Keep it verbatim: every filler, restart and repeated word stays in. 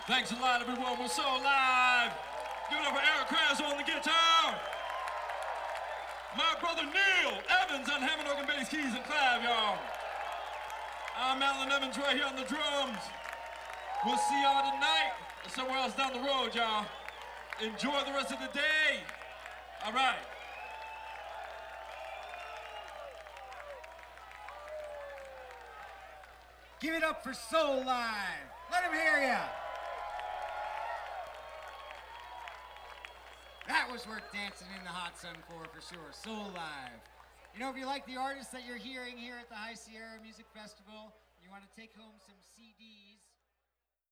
Thanks a lot, everyone. We're so live. Give it up for Eric Krause on the guitar. My brother Neil Evans on Hammond organ, bass, keys, and clav, y'all. I'm Alan Evans right here on the drums. We'll see y'all tonight or somewhere else down the road, y'all. Enjoy the rest of the day. All right. Give it up for Soul Live. Let him hear ya. That was worth dancing in the hot sun for, for sure. Soul Live. You know, if you like the artists that you're hearing here at the High Sierra Music Festival, and you want to take home some C Ds,